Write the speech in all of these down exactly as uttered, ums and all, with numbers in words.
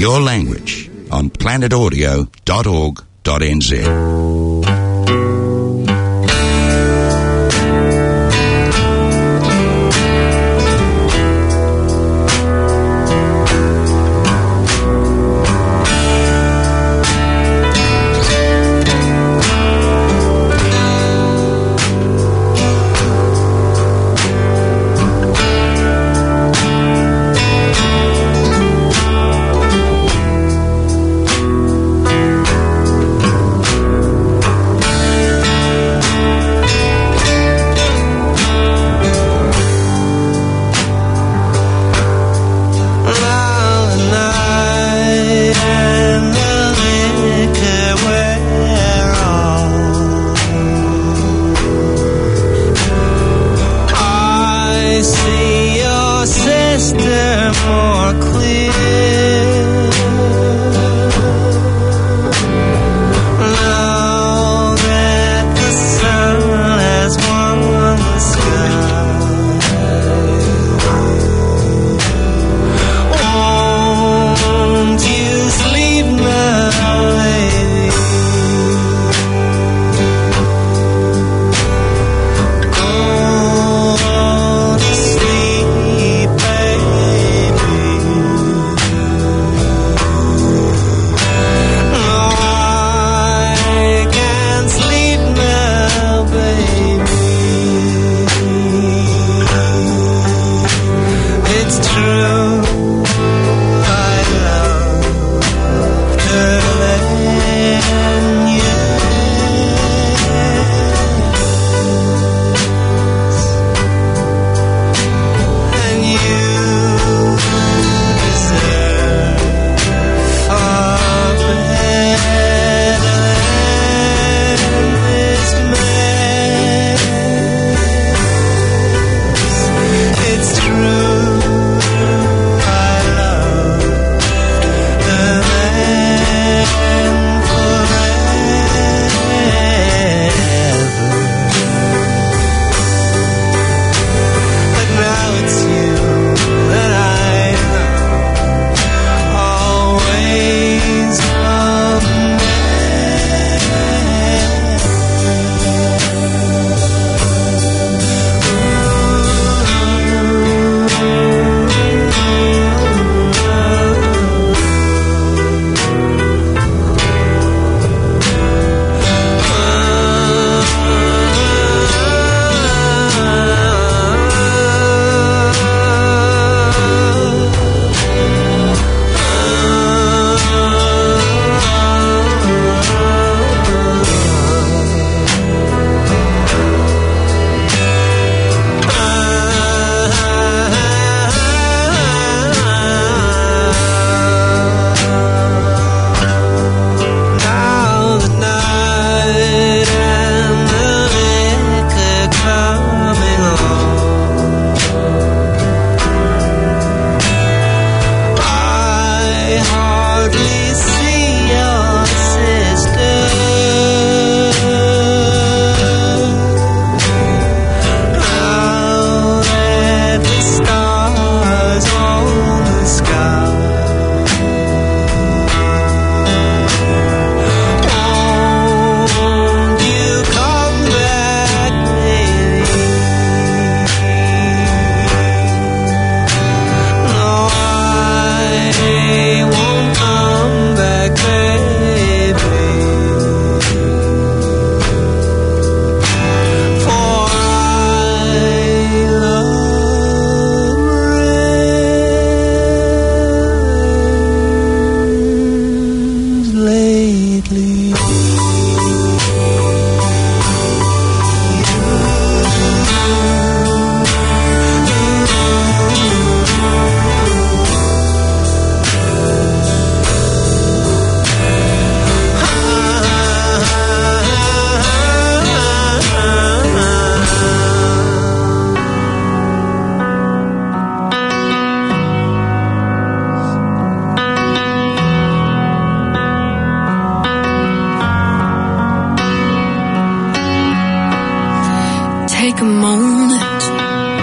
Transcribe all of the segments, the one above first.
your language on planet audio dot org dot n z.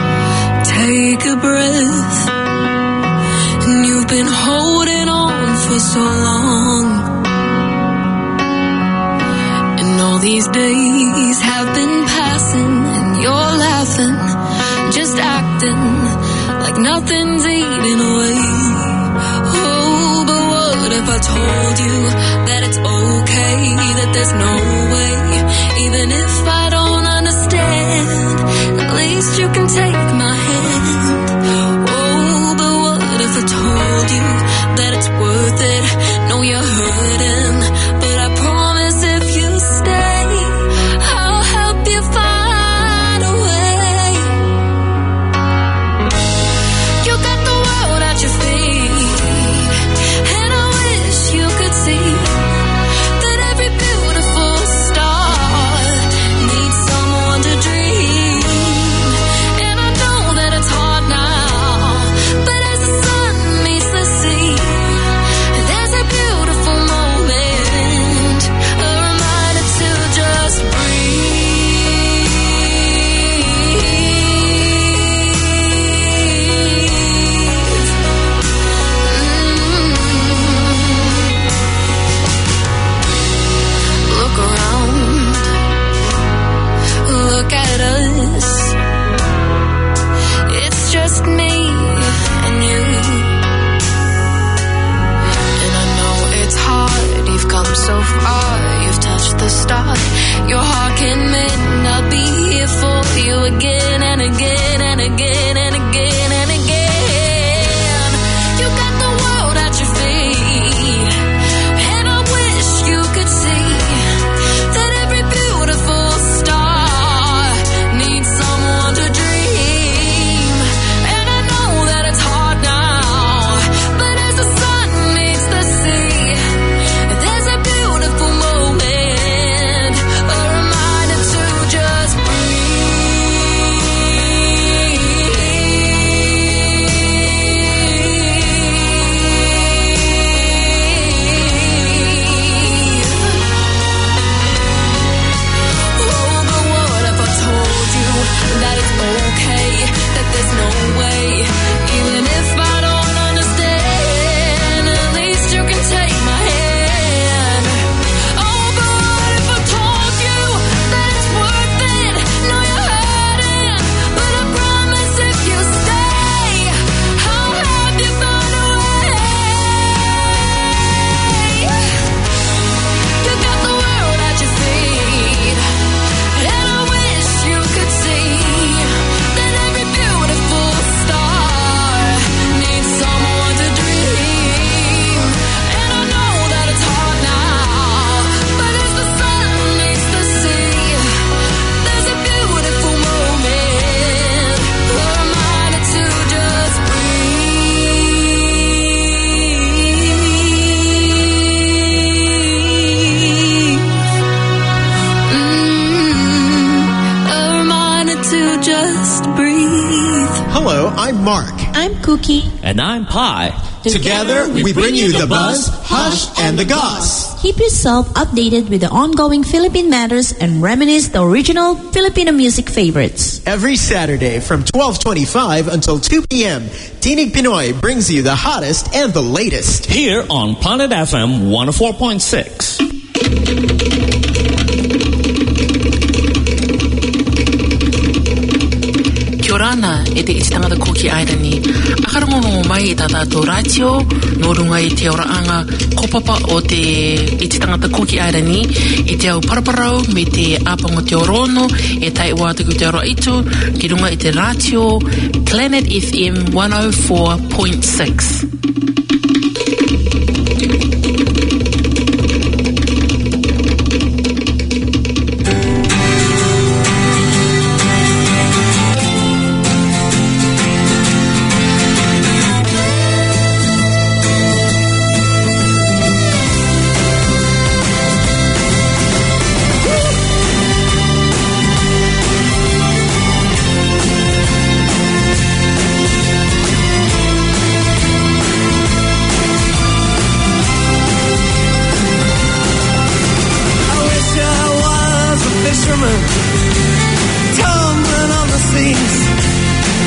been holding on for me so long. And all these days have been passing, and you're laughing, just acting like nothing's eating away. Oh, but what if I told you that it's okay, that there's no way, even if I don't understand, at least you can take my hand. Oh, but what if I told you that it's worth it? Know you're hurting, but I promise if you stay, I'll help you find a way. You got the world at your feet, and I wish you could see that every beautiful star needs someone to dream. And I know that it's hard now, but as the sun meets the sea, there's a beautiful moment, a reminder to just breathe. Mm. Look around, look at us. It's just me and you. And I know it's hard, you've come so far, you've touched the start. Your heart can mend, I'll be here for you again and again and again and again and again. You got the world at your feet, and I wish you could see that every beautiful star needs someone to dream. And I know that it's hard now, but as the sun meets the sea, there's a beautiful moment, a reminder to just breathe. Oh, but what if I told you that it's okay, that there's no way, even if I don't understand, at least you can take my hand. Oh, but what if I told you that it's worth it? Know you're hurting, but I promise if you stay, I'll help you find a way. You got the world at your feet, and I wish you could see that every beautiful star needs someone to dream. And I know that it's hard now, but as the sun meets the sea, there's a beautiful moment, a reminder to just breathe. Mm, a reminder to just breathe. Hello, I'm Mark. I'm Cookie. And I'm Pi. Together, we bring you the buzz, hush, and the goss. Keep yourself updated with the ongoing Philippine matters and reminisce the original Filipino music favorites. Every Saturday from twelve twenty-five until two p.m., Tinig Pinoy brings you the hottest and the latest. Here on Planet F M one oh four point six. Kia ora ana, e te iti tangata koki airani. Akarongongo mai e tata tō ratio, nō runga i te oraanga kopapa o te iti tangata koki airani, i te au paraparau me te apango te orono, e tai ua tuku te ora itu, ki runga i te ratio, Planet F M one oh four point six.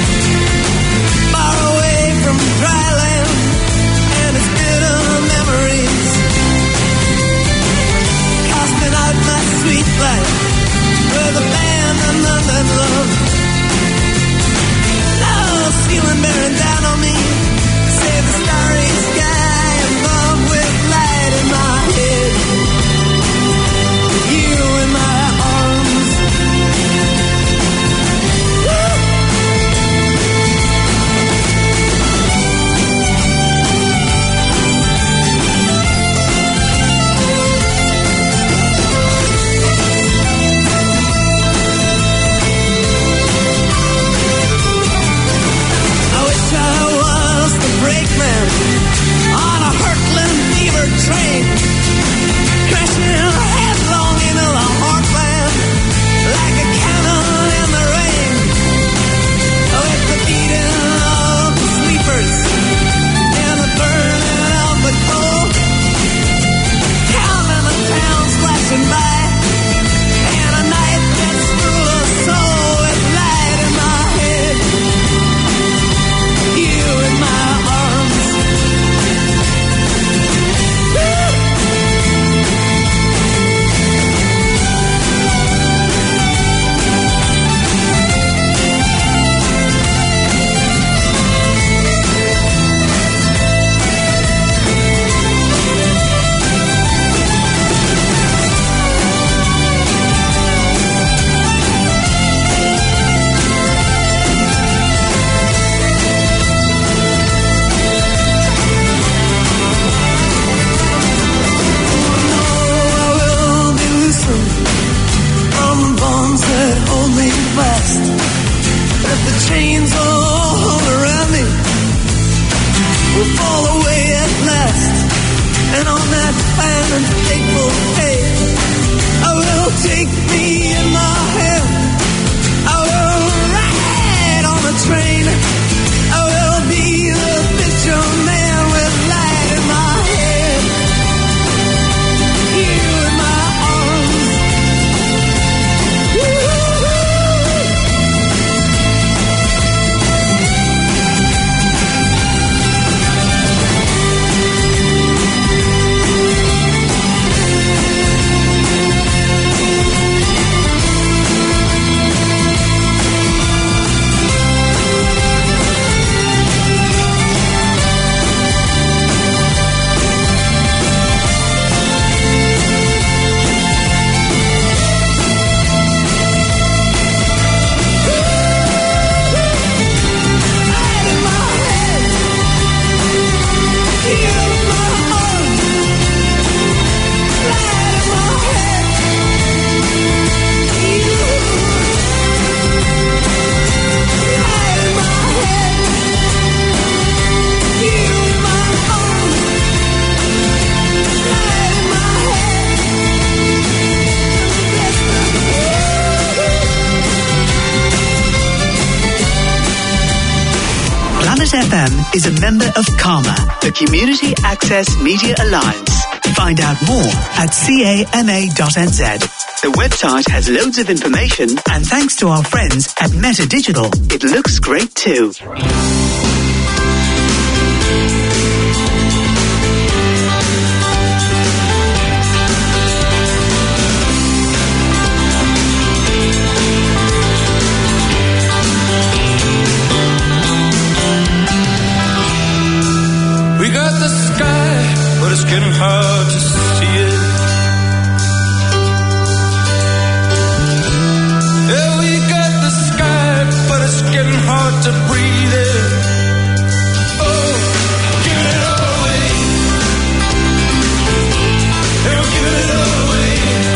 Far away from dry land, and it's bitter memory. flight with a band of nothing love. Love's feeling bearing down on me. Save the starry sky above with light in my head. You in my arms. Woo! Brakeman on a hurtling fever train, crashing headlong into the heartland like a cannon in the rain. With the beating of the sleepers and the burning of the coal, counting the towns flashing by, and a night that's full of soul with light in my head. You in my chains all around me will fall away at last, and on that fine and fateful day, I will take me in my hand. I will ride on a train. I will be the fisherman with light in my head. You in my arms. Woo-hoo. F M is a member of CAMA, the Community Access Media Alliance. Find out more at cama dot n z. The website has loads of information, and thanks to our friends at Meta Digital, it looks great too. We got the sky, but it's getting hard to see it. Yeah, we got the sky, but it's getting hard to breathe it. Oh, give it all away. Yeah, give it all away.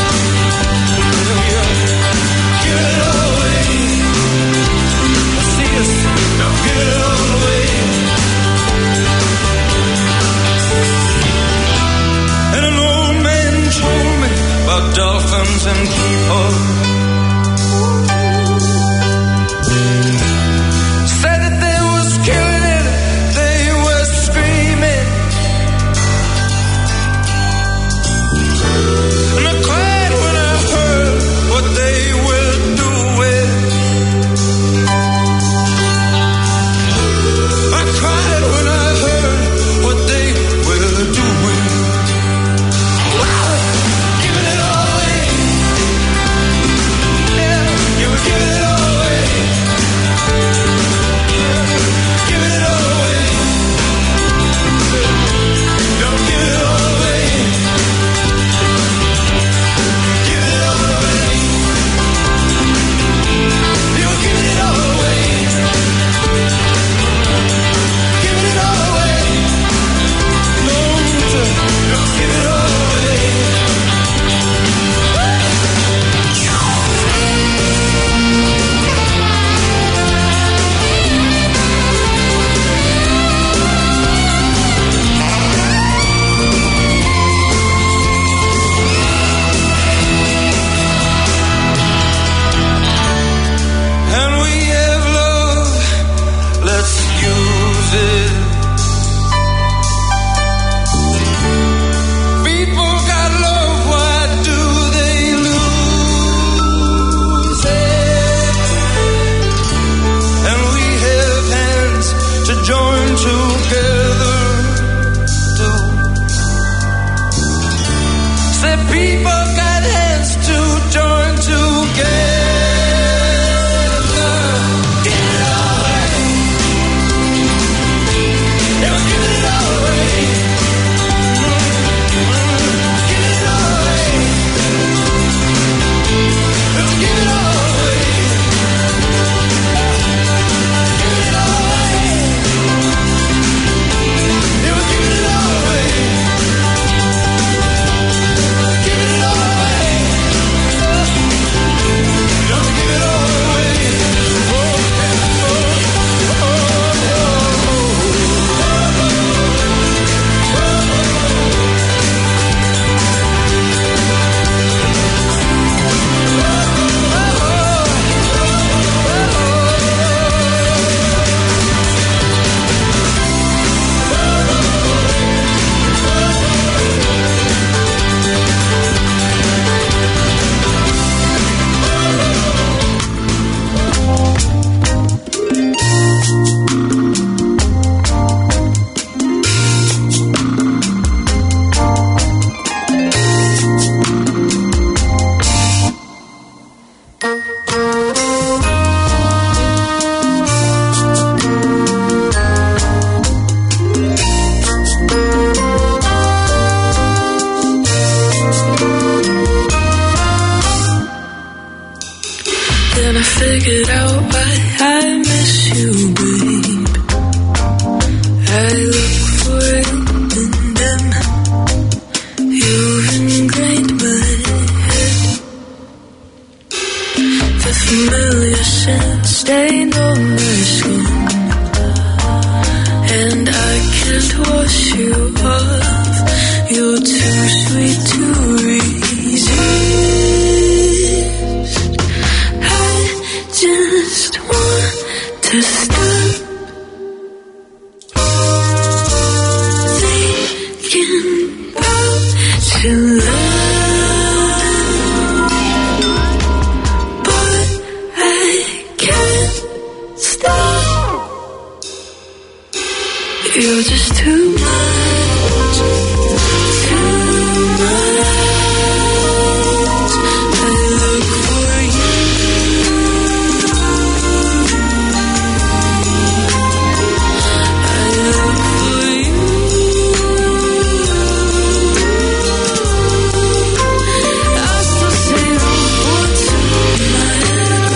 Yeah, give it all away. See us, now give it all away. And an old man told me about dolphins and people. Said that they was killing it, they were screaming. And I cried when I heard what they were doing. I cried when I heard what they were doing. Giving it all away. figured out why I miss you, babe. I look for it in them. You've ingrained my head. The familiar scent stained on my skin, and I can't wash you off. You're too sweet to resist. I just want to stop thinking about your love, but I can't stop. You're just too much, too much. I look for you. I look for you. I still say wrong words in my head.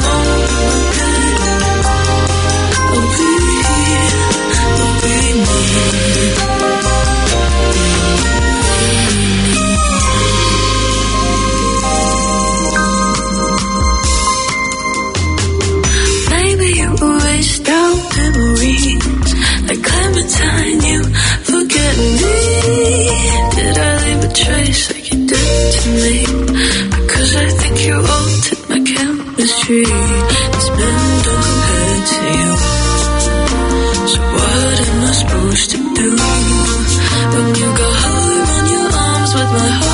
I'll be here, I'll be near. Maybe you erased out memories like Clementine, you forget me. Did I leave a trace like you did to me? Because I think you altered my chemistry. These men don't compare to you. So what am I supposed to do when you got her on your arms with my heart?